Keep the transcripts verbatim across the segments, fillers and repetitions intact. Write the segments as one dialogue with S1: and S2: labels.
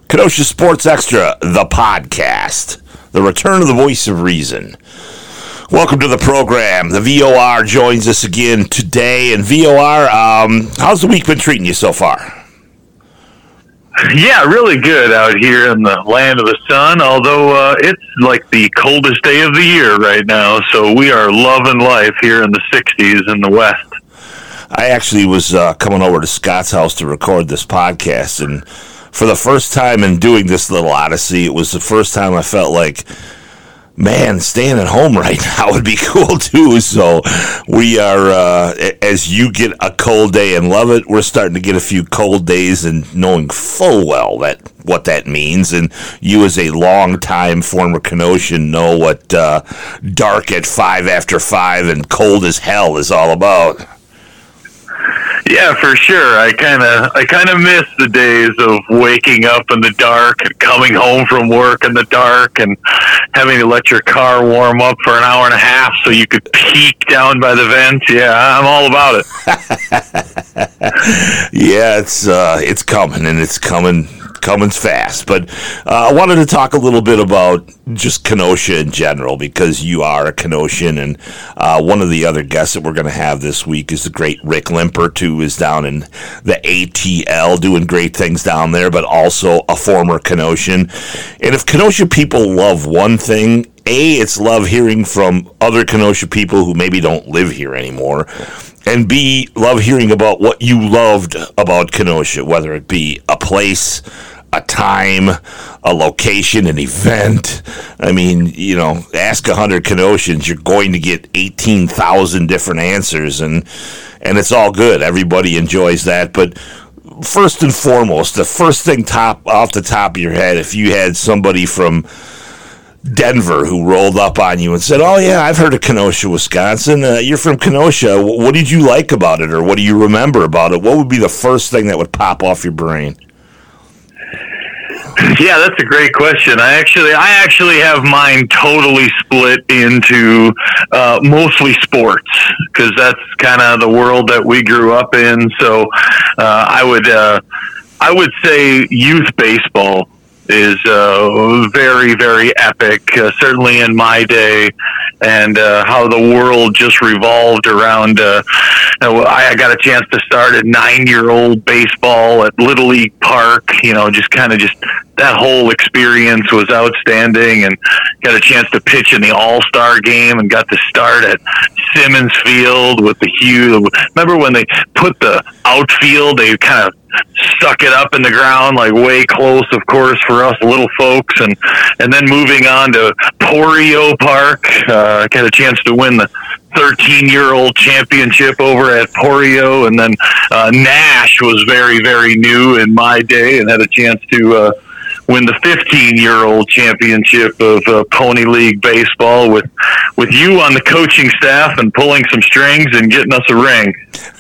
S1: Kenosha Sports Extra, the podcast, the return of the voice of reason. Welcome to the program. The V O R joins us again today. And V O R, um, how's the week been treating you so far?
S2: Yeah, really good out here in the land of the sun, although uh, it's like the coldest day of the year right now, so we are loving life here in the sixties in the west.
S1: I actually was uh, coming over to Scott's house to record this podcast, and for the first time in doing this little odyssey, it was the first time I felt like, man, staying at home right now would be cool too. So we are, uh, as you get a cold day and love it, we're starting to get a few cold days and knowing full well that what that means. And you as a long-time former Kenosian know what uh, dark at five after five and cold as hell is all about.
S2: Yeah, for sure. I kind of I kind of miss the days of waking up in the dark and coming home from work in the dark and having to let your car warm up for an hour and a half so you could peek down by the vents. Yeah, I'm all about it.
S1: Yeah, it's uh, it's coming, and it's coming coming fast. But uh, I wanted to talk a little bit about just Kenosha in general, because you are a Kenosian, and uh, one of the other guests that we're going to have this week is the great Rick Limpert, who is down in the A T L doing great things down there, but also a former Kenosian. And if Kenosha people love one thing, A, it's love hearing from other Kenosha people who maybe don't live here anymore, and B, love hearing about what you loved about Kenosha, whether it be a place, a time, a location, an event. I mean, you know, ask one hundred Kenosians, you're going to get eighteen thousand different answers, and and it's all good. Everybody enjoys that. But first and foremost, the first thing top off the top of your head, if you had somebody from Denver who rolled up on you and said, "Oh yeah, I've heard of Kenosha, Wisconsin. Uh, you're from Kenosha. What did you like about it, or what do you remember about it?" What would be the first thing that would pop off your brain?
S2: Yeah, that's a great question. I actually, I actually have mine totally split into uh, mostly sports, because that's kind of the world that we grew up in. So uh, I would, uh, I would say youth baseball is uh, very, very epic, uh, certainly in my day, and uh, how the world just revolved around. Uh, you know, I got a chance to start at nine-year-old baseball at Little League Park. You know, just kind of just that whole experience was outstanding, and got a chance to pitch in the All-Star game, and got to start at Simmons Field with the huge. Remember when they put the outfield? They kind of stuck it up in the ground, like way close, of course, for us little folks, and and then moving on to Porio Park. Uh, I got a chance to win the thirteen-year-old championship over at Porio, and then uh, Nash was very, very new in my day, and had a chance to uh, win the fifteen-year-old championship of uh, Pony League baseball with with you on the coaching staff and pulling some strings and getting us a ring.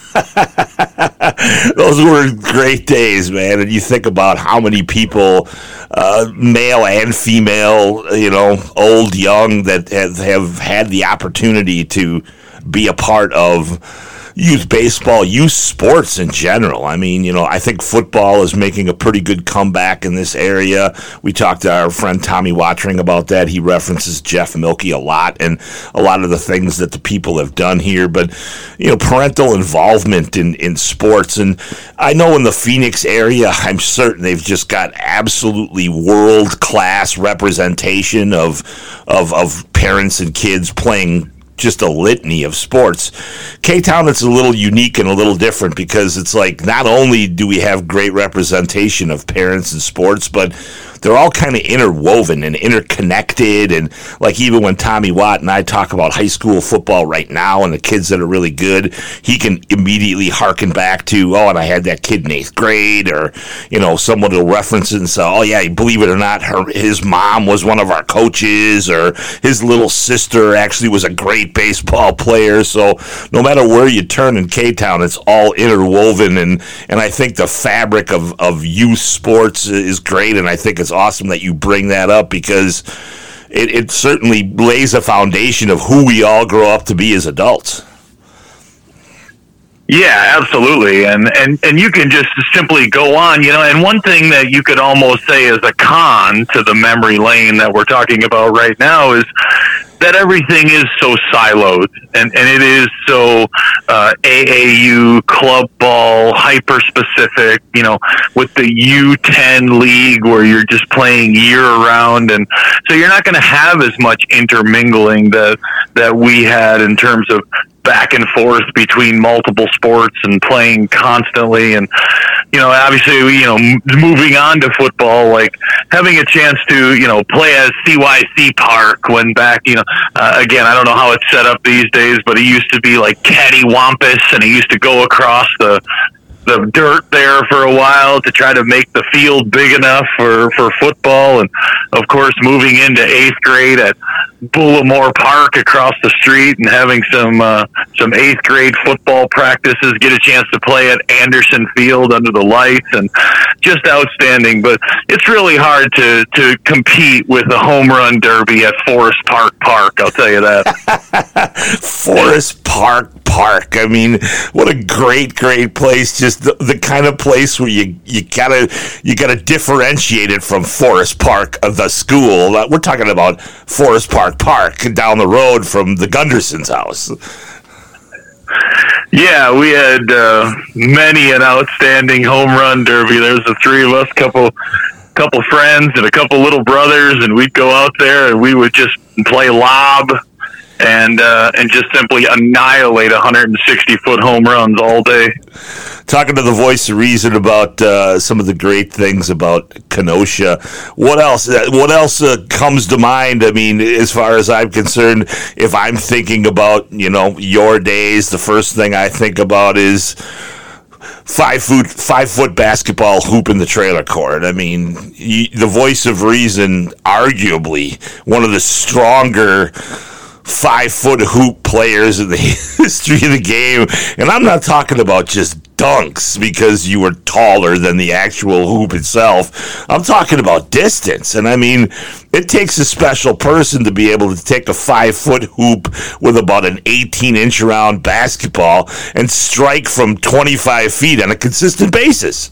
S1: Those were great days, man. And you think about how many people, uh, male and female, you know, old, young, that have, have had the opportunity to be a part of youth baseball, youth sports in general. I mean, you know, I think football is making a pretty good comeback in this area. We talked to our friend Tommy Watring about that. He references Jeff Milkey a lot and a lot of the things that the people have done here. But, you know, parental involvement in, in sports. And I know in the Phoenix area, I'm certain they've just got absolutely world-class representation of of of parents and kids playing just a litany of sports. K-Town, it's a little unique and a little different, because it's like not only do we have great representation of parents in sports, but they're all kind of interwoven and interconnected. And like even when Tommy Watt and I talk about high school football right now and the kids that are really good, he can immediately harken back to, oh, and I had that kid in eighth grade, or, you know, someone will reference it and say, oh yeah, believe it or not, her, his mom was one of our coaches, or his little sister actually was a great baseball player. So no matter where you turn in K-Town, it's all interwoven. And, and I think the fabric of, of youth sports is great. And I think it's awesome that you bring that up, because it, it certainly lays a foundation of who we all grow up to be as adults.
S2: Yeah, absolutely. And, and, and you can just simply go on, you know, and one thing that you could almost say is a con to the memory lane that we're talking about right now is that everything is so siloed and, and it is so uh, A A U, club ball, hyper specific, you know, with the U ten league where you're just playing year round. And so you're not going to have as much intermingling that, that we had in terms of back and forth between multiple sports and playing constantly. And, you know, obviously, you know, moving on to football, like having a chance to, you know, play at C Y C Park when back, you know, uh, again, I don't know how it's set up these days, but it used to be like cattywampus and it used to go across the, the dirt there for a while to try to make the field big enough for, for football. And of course, moving into eighth grade at Bullimore Park across the street and having some, uh, some eighth grade football practices, get a chance to play at Anderson Field under the lights and just outstanding. But it's really hard to, to compete with the home run derby at Forest Park Park. I'll tell you that.
S1: Forest Park Park. I mean, what a great, great place. Just the, the kind of place where you, you gotta you gotta differentiate it from Forest Park, uh, the school. Uh, we're talking about Forest Park Park down the road from the Gunderson's house.
S2: Yeah, we had uh, many an outstanding home run derby. There's the three of us, couple couple friends, and a couple little brothers, and we'd go out there and we would just play lob and uh, and just simply annihilate one hundred sixty foot home runs all day.
S1: Talking to the voice of reason about uh, some of the great things about Kenosha. What else? What else uh, comes to mind? I mean, as far as I'm concerned, if I'm thinking about, you know, your days, the first thing I think about is five foot five foot basketball hoop in the trailer court. I mean, you, the voice of reason, arguably one of the stronger five foot hoop players in the history of the game. And I'm not talking about just dunks because you were taller than the actual hoop itself. I'm talking about distance. And I mean, it takes a special person to be able to take a five foot hoop with about an eighteen inch round basketball and strike from twenty-five feet on a consistent basis.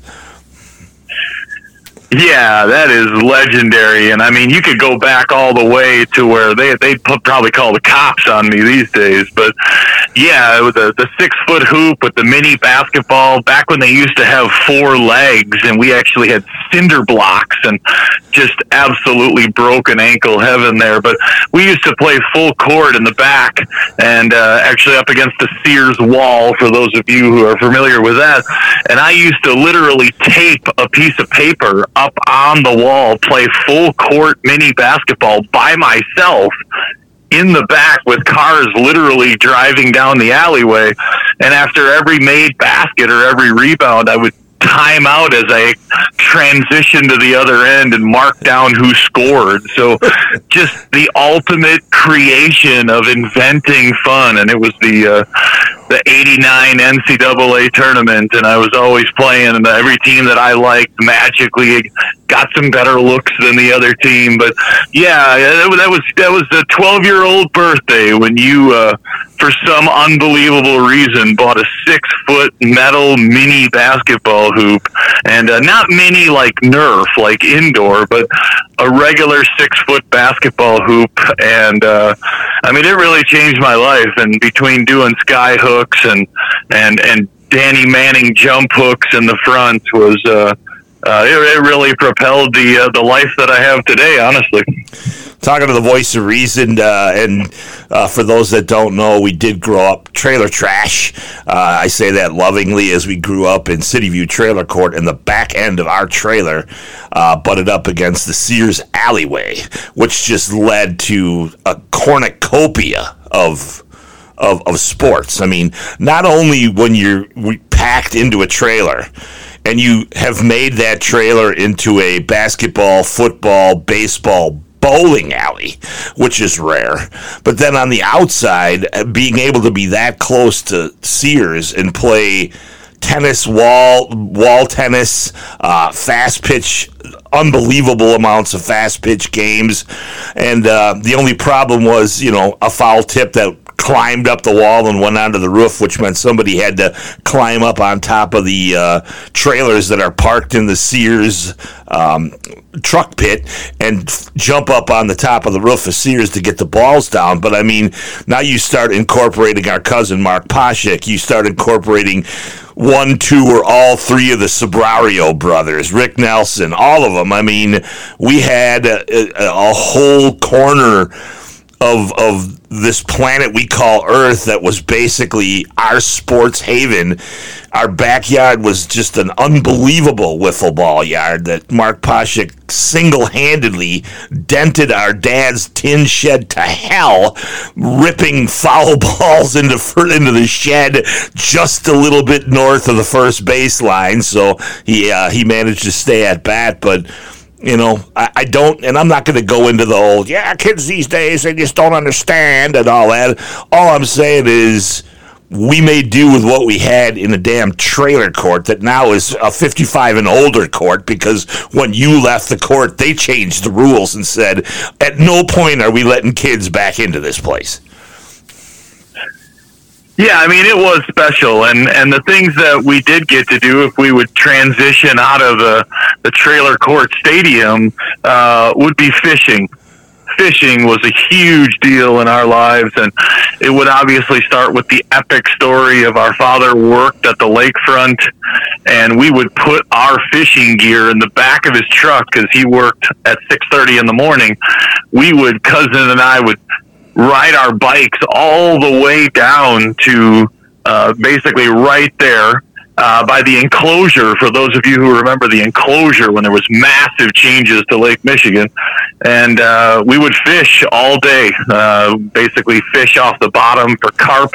S2: Yeah, that is legendary. And I mean, you could go back all the way to where they they'd probably call the cops on me these days. But yeah, with the, the six foot hoop with the mini basketball, back when they used to have four legs and we actually had cinder blocks and just absolutely broken ankle heaven there. But we used to play full court in the back and uh, actually up against the Sears wall, for those of you who are familiar with that. And I used to literally tape a piece of paper up on the wall, play full court mini basketball by myself in the back with cars literally driving down the alleyway. And after every made basket or every rebound, I would time out as I transition to the other end and mark down who scored. So just the ultimate creation of inventing fun. And it was the uh, the eighty-nine N C double A tournament, and I was always playing, and every team that I liked magically got some better looks than the other team. But yeah, that was that was the twelve-year-old birthday when you, uh, for some unbelievable reason, bought a six-foot metal mini basketball hoop, and uh, not mini like Nerf, like indoor, but a regular six-foot basketball hoop. And uh, I mean, it really changed my life. And between doing sky hooks and and and Danny Manning jump hooks in the front was. Uh, Uh, it, it really propelled the uh, the life that I have today, honestly.
S1: Talking to the voice of reason, uh, and uh, for those that don't know, we did grow up trailer trash. Uh, I say that lovingly, as we grew up in City View Trailer Court, and the back end of our trailer uh, butted up against the Sears alleyway, which just led to a cornucopia of of of sports. I mean, not only when you're packed into a trailer, and you have made that trailer into a basketball, football, baseball, bowling alley, which is rare. But then on the outside, being able to be that close to Sears and play tennis, wall wall tennis, uh, fast pitch unbelievable amounts of fast pitch games. And uh, the only problem was, you know, a foul tip that climbed up the wall and went onto the roof, which meant somebody had to climb up on top of the uh, trailers that are parked in the Sears um, truck pit and f- jump up on the top of the roof of Sears to get the balls down. But I mean, now you start incorporating our cousin Mark Poshik. You start incorporating one, two, or all three of the Sobrario brothers, Rick Nelson, all of them. I mean, we had a, a, a whole corner of of this planet we call Earth that was basically our sports haven. Our backyard was just an unbelievable wiffle ball yard that Mark Poshik single-handedly dented our dad's tin shed to hell, ripping foul balls into into the shed just a little bit north of the first baseline. So he uh, he managed to stay at bat, but you know, I, I don't, and I'm not going to go into the old, yeah, kids these days, they just don't understand and all that. All I'm saying is we made do with what we had in a damn trailer court that now is a fifty-five and older court, because when you left the court, they changed the rules and said, at no point are we letting kids back into this place.
S2: Yeah, I mean, it was special, and, and the things that we did get to do if we would transition out of the, the trailer court stadium uh, would be fishing. Fishing was a huge deal in our lives, and it would obviously start with the epic story of our father worked at the lakefront, and we would put our fishing gear in the back of his truck because he worked at six thirty in the morning. We would, cousin and I would ride our bikes all the way down to uh, basically right there uh, by the enclosure, for those of you who remember the enclosure when there was massive changes to Lake Michigan. And uh, we would fish all day, uh, basically fish off the bottom for carp,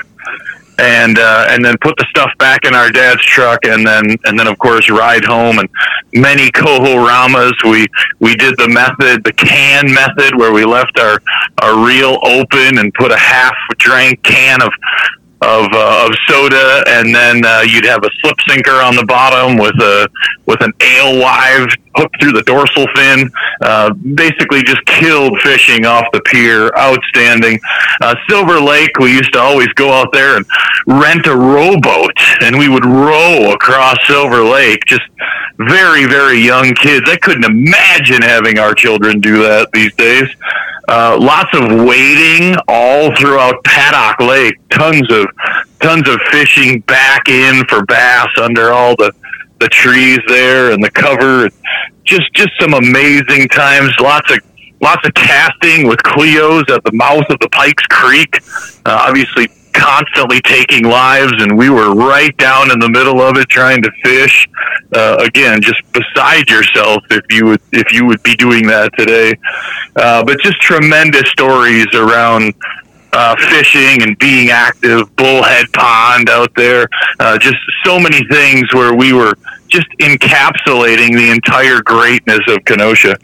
S2: and uh, and then put the stuff back in our dad's truck, and then and then of course ride home. And many Coho-Ramas. We we did the method, the can method, where we left our our reel open and put a half drank can of of uh, of soda, and then uh, you'd have a slip sinker on the bottom with a with an alewife hooked through the dorsal fin. Uh, basically, just killed fishing off the pier. Outstanding. Uh, Silver Lake, we used to always go out there and rent a rowboat, and we would row across Silver Lake. Just very, very young kids. I couldn't imagine having our children do that these days. Uh, lots of wading all throughout Paddock Lake. Tons of tons of fishing back in for bass under all the, the trees there and the cover. Just just some amazing times. Lots of lots of casting with Cleos at the mouth of the Pikes Creek. Uh, obviously, constantly taking lives, and we were right down in the middle of it trying to fish. Uh, again, just beside yourself if you would if you would be doing that today. Uh, but just tremendous stories around uh, fishing and being active. Bullhead Pond out there. Uh, just so many things where we were just encapsulating the entire greatness of Kenosha.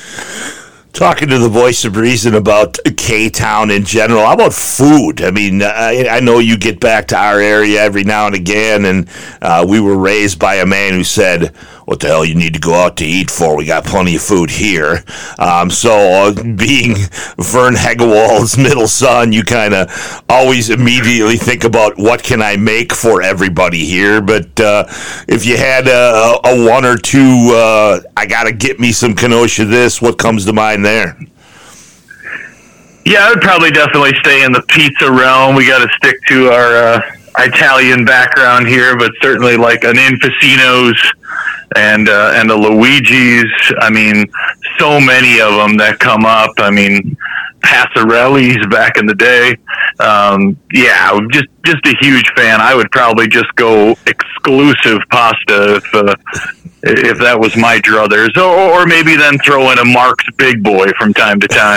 S1: Talking to the voice of reason about K-Town in general. How about food? I mean, I, I know you get back to our area every now and again, and uh, we were raised by a man who said, what the hell you need to go out to eat for? We got plenty of food here. Um, so uh, being Vern Hegewald's middle son, you kind of always immediately think about what can I make for everybody here. But uh, if you had a, a one or two, uh, I got to get me some Kenosha this, what comes to mind there?
S2: Yeah, I would probably definitely stay in the pizza realm. We got to stick to our uh, Italian background here, but certainly like an Infacino's and uh, and the Luigi's. I mean, so many of them that come up. I mean, Passarelli's back in the day. Um, yeah, just just a huge fan. I would probably just go exclusive pasta if uh, if that was my druthers, or, or maybe then throw in a Mark's Big Boy from time to time.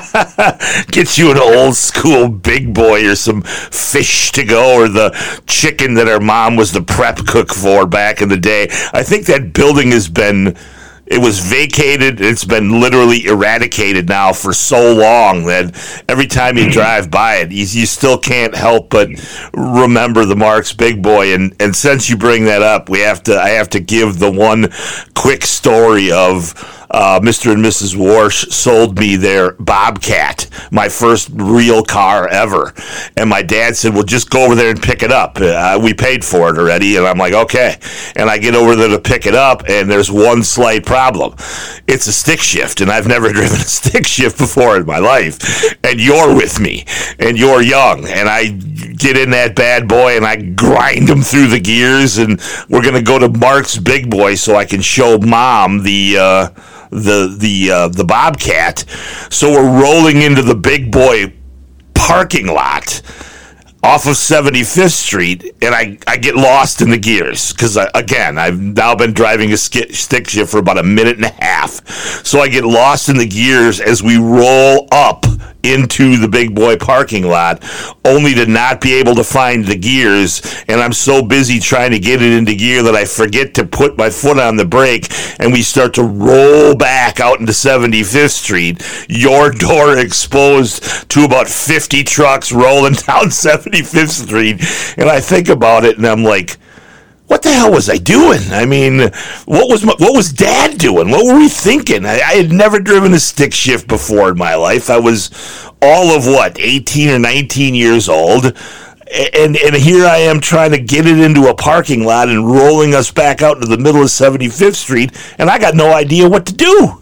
S1: Get you an old school Big Boy or some fish to go, or the chicken that our mom was the prep cook for back in the day. I think that building has been It was vacated. It's been literally eradicated now for so long that every time you drive by it, you, you still can't help but remember the Mark's Big Boy. And, and since you bring that up, we have to I have to give the one quick story of uh, Mister and Missus Warsh sold me their Bobcat, my first real car ever. And my dad said, well, just go over there and pick it up. Uh, we paid for it already. And I'm like, okay. And I get over there to pick it up, and there's one slight problem. It's a stick shift, and I've never driven a stick shift before in my life. And you're with me, and you're young. And I get in that bad boy, and I grind them through the gears, and we're going to go to Mark's Big Boy so I can show Mom the... Uh, the the uh, the Bobcat. So we're rolling into the Big Boy parking lot off of seventy-fifth Street, and I, I get lost in the gears because, again, I've now been driving a sk- stick shift for about a minute and a half. So I get lost in the gears as we roll up into the Big Boy parking lot, only to not be able to find the gears, and I'm so busy trying to get it into gear that I forget to put my foot on the brake, and we start to roll back out into seventy-fifth Street, your door exposed to about fifty trucks rolling down seventy-fifth Street, and I think about it, and I'm like, what the hell was I doing? I mean, what was my, what was Dad doing? What were we thinking? I, I had never driven a stick shift before in my life. I was all of, what, eighteen or nineteen years old. And and here I am trying to get it into a parking lot and rolling us back out into the middle of seventy-fifth Street, and I got no idea what to do.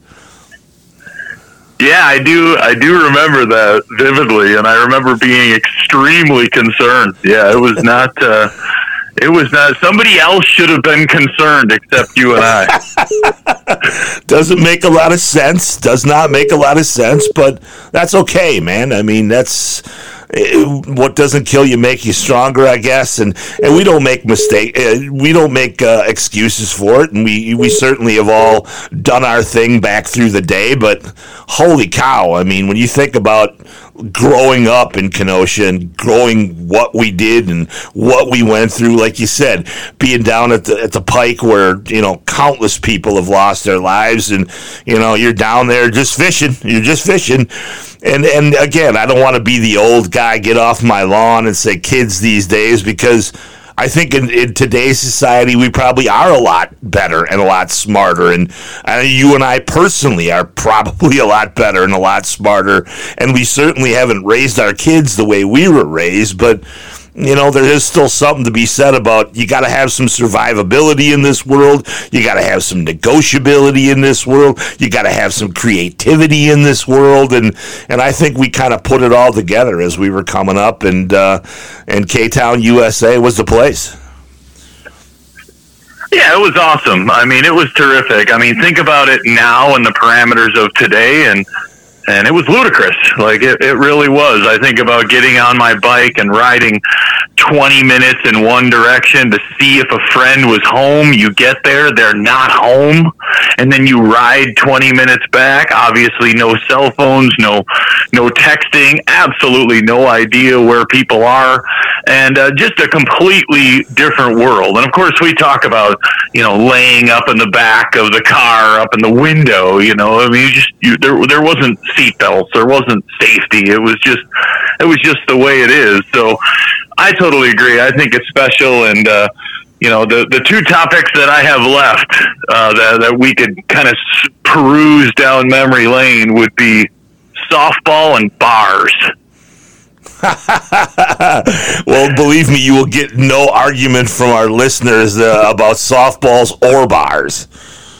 S2: Yeah, I do. I do remember that vividly, and I remember being extremely concerned. Yeah, it was not... Uh, It was not. Somebody else should have been concerned except you and I.
S1: Doesn't make a lot of sense. Does not make a lot of sense, but that's okay, man. I mean, that's what doesn't kill you make you stronger, I guess. And and we don't make mistake. Uh, we don't make uh, excuses for it. And we we certainly have all done our thing back through the day. But holy cow! I mean, when you think about growing up in Kenosha and growing what we did and what we went through, like you said, being down at the at the Pike where, you know, countless people have lost their lives, and, you know, you're down there just fishing. You're just fishing. And and again, I don't want to be the old guy, get off my lawn and say kids these days, because I think in, in today's society, we probably are a lot better and a lot smarter. And uh, you and I personally are probably a lot better and a lot smarter. And we certainly haven't raised our kids the way we were raised. But, you know, there is still something to be said about you got to have some survivability in this world. You got to have some negotiability in this world. You got to have some creativity in this world. And, and I think we kind of put it all together as we were coming up. And, uh, and K-Town, U S A was the place.
S2: Yeah, it was awesome. I mean, it was terrific. I mean, think about it now in the parameters of today, and And it was ludicrous. Like, it, it really was. I think about getting on my bike and riding twenty minutes in one direction to see if a friend was home. You get there, they're not home. And then you ride twenty minutes back. Obviously, no cell phones, no no texting, absolutely no idea where people are. And uh, just a completely different world. And, of course, we talk about, you know, laying up in the back of the car, up in the window, you know. I mean, you just you, there there wasn't seatbelts, there wasn't safety. It was just it was just the way it is. So I totally agree. I think it's special. And uh, you know, the the two topics that I have left uh, that that we could kind of peruse down memory lane would be softball and bars.
S1: Well, believe me, you will get no argument from our listeners uh, about softballs or bars.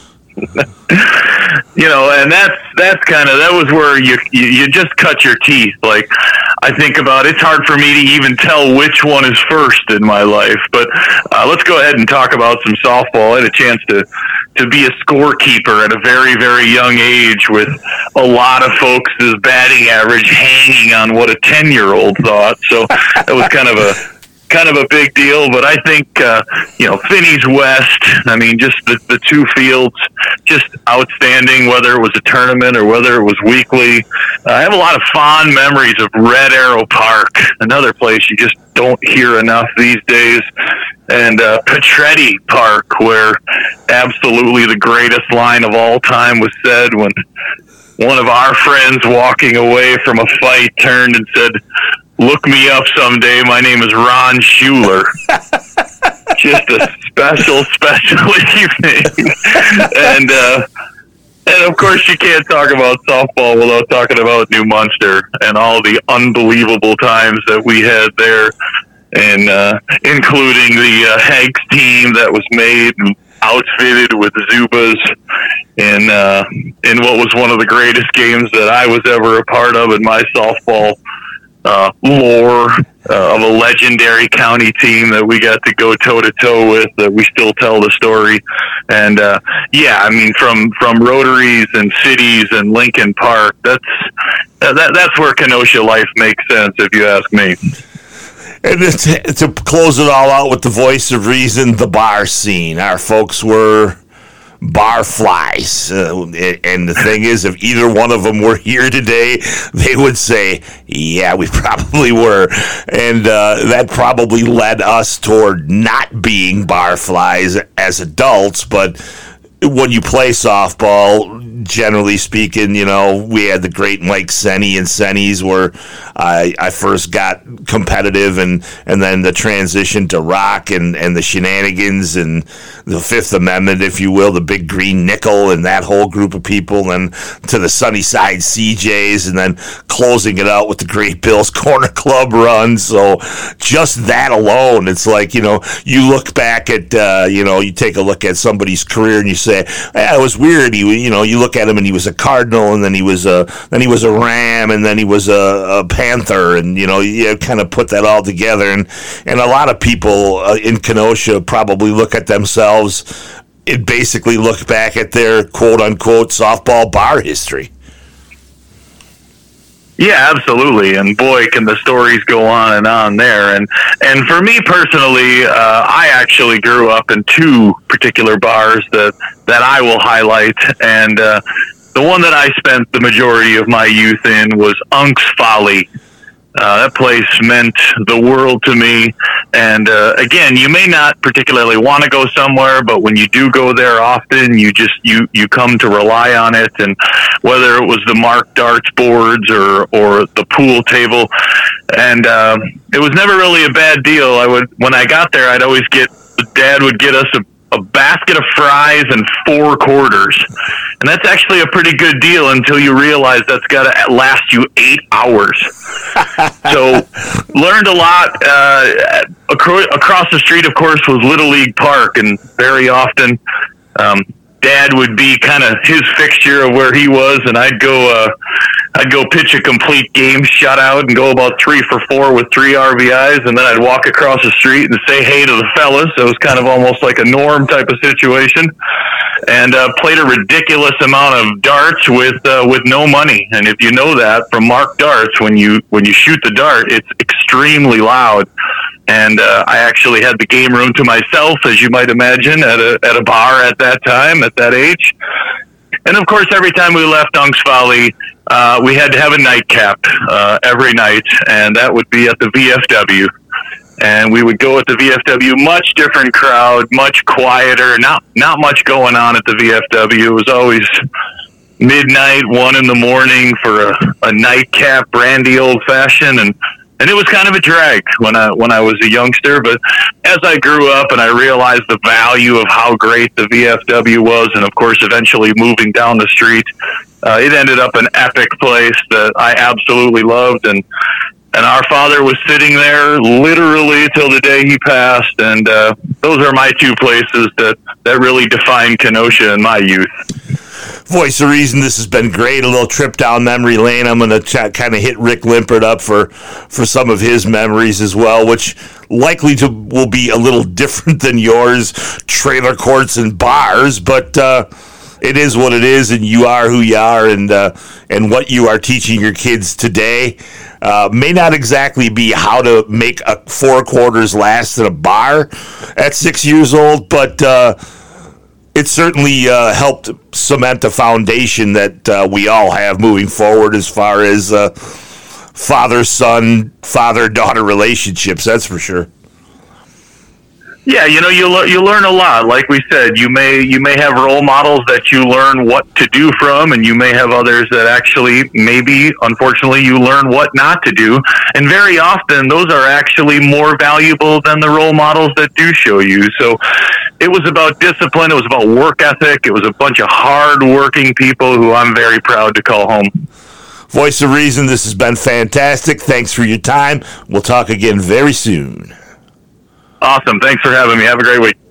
S2: You know, and that's that's kind of that was where you, you you just cut your teeth. Like, I think about it's hard for me to even tell which one is first in my life. But uh, let's go ahead and talk about some softball. I had a chance to to be a scorekeeper at a very very young age, with a lot of folks' batting average hanging on what a ten year old thought. So that was kind of a. kind of a big deal, but I think, uh, you know, Finney's West, I mean, just the, the two fields, just outstanding, whether it was a tournament or whether it was weekly. I have a lot of fond memories of Red Arrow Park, another place you just don't hear enough these days, and uh, Petretti Park, where absolutely the greatest line of all time was said when one of our friends walking away from a fight turned and said, "Look me up someday. My name is Ron Schuler." Just a special, special evening. and, uh, and of course, you can't talk about softball without talking about New Munster and all the unbelievable times that we had there, and uh, including the uh, Hags team that was made and outfitted with Zubas in, uh, in what was one of the greatest games that I was ever a part of in my softball Uh, lore uh, of a legendary county team that we got to go toe to toe with, that we still tell the story. And uh, yeah, I mean, from from Rotaries and cities and Lincoln Park, that's that, that's where Kenosha life makes sense, if you ask me.
S1: And to, to close it all out with the voice of reason, the bar scene. Our folks were bar flies, uh, and the thing is, if either one of them were here today, they would say, yeah, we probably were, and uh, that probably led us toward not being bar flies as adults. But when you play softball, generally speaking, you know, we had the great Mike Senny and Sennies, where I, I first got competitive, and, and then the transition to rock and, and the shenanigans and the Fifth Amendment, if you will, the Big Green Nickel and that whole group of people, and to the Sunnyside C Js, and then closing it out with the Great Bills Corner Club run. So just that alone, it's like, you know, you look back at, uh, you know, you take a look at somebody's career and you say, yeah, it was weird. He, you know, you look at him and he was a Cardinal, and then he was a then he was a Ram, and then he was a, a Panther, and you know, you kind of put that all together. And and a lot of people uh, in Kenosha probably look at themselves and basically look back at their quote unquote softball bar history.
S2: Yeah, absolutely. And boy, can the stories go on and on there. And and for me personally, uh, I actually grew up in two particular bars that, that I will highlight. And uh, the one that I spent the majority of my youth in was Unk's Folly. Uh, that place meant the world to me. And uh, again, you may not particularly want to go somewhere, but when you do go there often, you just you, you come to rely on it. And whether it was the marked darts boards or or the pool table, and uh, it was never really a bad deal. I would when I got there, I'd always get Dad would get us a. a basket of fries and four quarters. And that's actually a pretty good deal until you realize that's got to last you eight hours. So learned a lot. Uh, acro- across the street, of course, was Little League Park, and very often um, Dad would be kind of his fixture of where he was, and I'd go uh, I'd go pitch a complete game shutout and go about three for four with three R B Is, and then I'd walk across the street and say hey to the fellas. So it was kind of almost like a Norm type of situation, and uh, played a ridiculous amount of darts with uh, with no money. And if you know that from marked darts, when you when you shoot the dart, it's extremely loud. And uh, I actually had the game room to myself, as you might imagine, at a at a bar at that time, at that age. And of course, every time we left Unk's Folly, uh, we had to have a nightcap uh, every night, and that would be at the V F W. And we would go at the V F W, much different crowd, much quieter, not not much going on at the V F W. It was always midnight, one in the morning for a, a nightcap, brandy old fashioned, and and it was kind of a drag when I when I was a youngster. But as I grew up and I realized the value of how great the V F W was, and of course eventually moving down the street, uh, it ended up an epic place that I absolutely loved. And and our father was sitting there literally till the day he passed. And uh, those are my two places that, that really defined Kenosha in my youth.
S1: Voice of reason, this has been great. A little trip down memory lane. I'm going to ch- kind of hit Rick Limpert up for, for some of his memories as well, which likely to will be a little different than yours, trailer courts and bars, but uh, it is what it is, and you are who you are, and uh, and what you are teaching your kids today uh, may not exactly be how to make a four quarters last at a bar at six years old, but uh, it certainly uh, helped cement a foundation that uh, we all have moving forward as far as uh, father-son, father-daughter relationships, that's for sure.
S2: Yeah, you know, you le- you learn a lot. Like we said, you may you may have role models that you learn what to do from, and you may have others that actually maybe, unfortunately, you learn what not to do. And very often, those are actually more valuable than the role models that do show you. So it was about discipline. It was about work ethic. It was a bunch of hard-working people who I'm very proud to call home.
S1: Voice of Reason, this has been fantastic. Thanks for your time. We'll talk again very soon.
S2: Awesome. Thanks for having me. Have a great week.